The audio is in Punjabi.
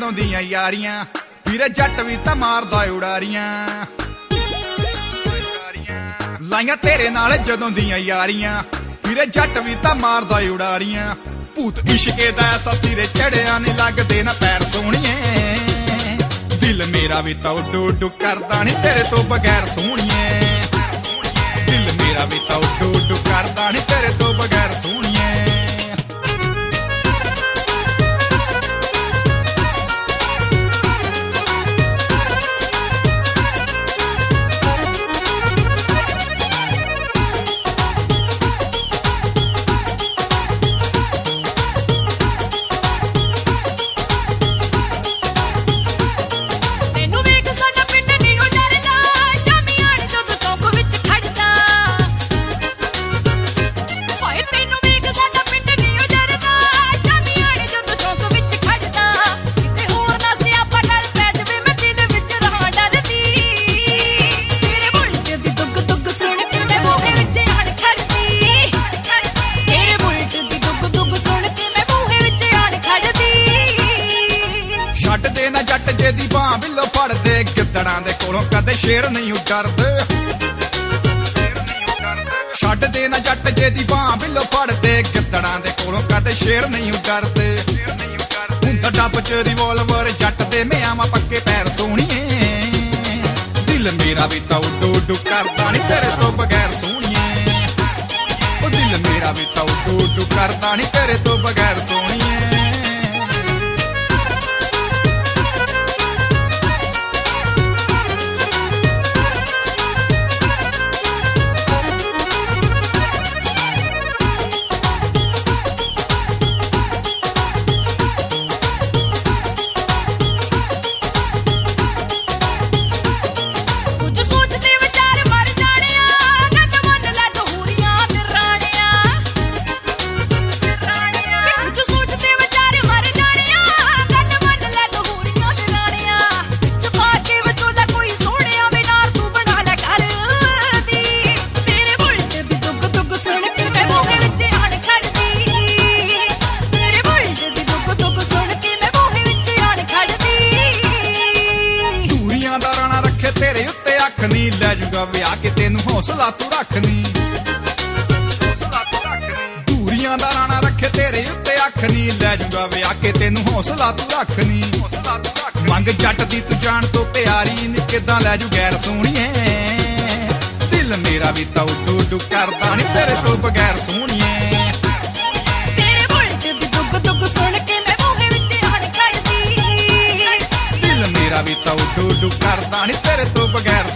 ਜਦੋਂ ਦੀਆਂ ਯਾਰੀਆਂ ਵੀਰੇ ਜੱਟ ਵੀ ਤਾਂ ਮਾਰਦਾ ਉਡਾਰੀਆਂ ਲਾਈਆਂ ਤੇਰੇ ਨਾਲ ਜਦੋਂ ਦੀਆਂ ਯਾਰੀਆਂ ਵੀਰੇ ਜੱਟ ਵੀ ਤਾਂ ਮਾਰਦਾ ਉਡਾਰੀਆਂ ਭੂਤ ਇਸ਼ਕੇ ਦਾ ਐਸਾ ਸਿਰੇ ਚੜਿਆ ਨੀ ਲੱਗਦੇ ਨਾ ਪੈਰ ਸੋਹਣੀਏ ਦਿਲ ਮੇਰਾ ਵੀ ਤਾਂ ਉੱਡੂ ਉੱਡੂ ਕਰਦਾ ਨੀ ਤੇਰੇ ਤੋਂ ਬਗੈਰ ਸੋਹਣੀਏ ਦਿਲ ਮੇਰਾ ਵੀ ਤਾਂ ਉੱਡੂ ਉੱਡੂ ਕਰਦਾ ਨੀ ਤੇਰੇ ਤੋਂ ਬਗੈਰ ਸੋਹਣੀਏ ਜੱਟ ਜੇ ਦੀ ਬਾਹ ਬਿੱਲੋ ਫੜਦੇ ਗਿੱਦੜਾਂ ਦੇ ਕੋਲੋਂ ਕਦੇ ਸ਼ੇਰ ਨਹੀਂ ਡਰਦੇ ਛੱਡ ਦੇ ਨਾ ਜੱਟ ਜੇ ਦੀ ਬਾਹ ਬਿੱਲੋ ਫੜਦੇ ਗਿੱਦੜਾਂ ਦੇ ਕੋਲੋਂ ਕਦੇ ਸ਼ੇਰ ਨਹੀਂ ਡਰਦੇ ਹੁਣ ਤਾਂ ਡੱਬ ਚ ਰਿਵੋਲਵਰ ਜੱਟ ਦੇ ਮਿਆਵਾਂ ਪੱਕੇ ਪੈਰ ਸੋਹਣੀਏ ਦਿਲ ਮੇਰਾ ਵੀ ਤਾਂ ਉੱਡੂ ਉੱਡੂ ਕਰਦਾ ਨੀ ਤੇਰੇ ਤੋਂ ਬਗੈਰ ਸੋਹਣੀਏ ਉਹ ਦਿਲ ਮੇਰਾ ਵੀ ਤਾਂ ਉੱਡੂ ਉੱਡੂ ਕਰਦਾ ਨੀ ਤੇਰੇ ਤੋਂ ਬਗੈਰ ਸੋਹਣੀਏ ਤੇਰੇ ਉੱਤੇ ਅੱਖ ਨੀ ਲੈ ਜੂਗਾ ਵਿਆਹ ਕੇ ਤੈਨੂੰ ਹੌਸਲਾ ਤੂੰ ਰੱਖਨੀ ਦੂਰੀਆਂ ਦਾ ਰਾਣਾ ਰੱਖੇ ਤੇਰੇ ਉੱਤੇ ਅੱਖ ਨੀ ਲੈ ਜੂਗਾ ਵਿਆਹ ਕੇ ਤੈਨੂੰ ਹੌਸਲਾ ਤੂੰ ਰੱਖਨੀ ਮੰਗ ਜੱਟ ਦੀ ਤੂੰ ਜਾਣ ਤੋਂ ਪਿਆਰੀ ਨੀ ਕਿੱਦਾਂ ਲੈ ਜੂ ਗੈਰ ਸੋਹਣੀਏ ਦਿਲ ਮੇਰਾ ਵੀ ਤਾਂ ਉੱਡੂ ਉੱਡੂ ਕਰਦਾ ਨੀ ਤੇਰੇ ਤੋਂ ਬਗੈਰ ਸੋਹਣੀਏ ਤੇਰੇ ਬੁਲਟ ਦੀ ਦੁੱਗ ਦੁੱਗ ਸੁਣ ਕੇ ਮੈਂ ਮੂਹੇ ਵਿੱਚ ਆਣ ਖੜਦੀ ਦਿਲ ਮੇਰਾ ਵੀ ਤਾਂ ਉੱਡੂ ਉੱਡੂ ਕਰਦਾ ਨੀ ਤੇਰੇ ਤੋਂ ਬਗੈਰ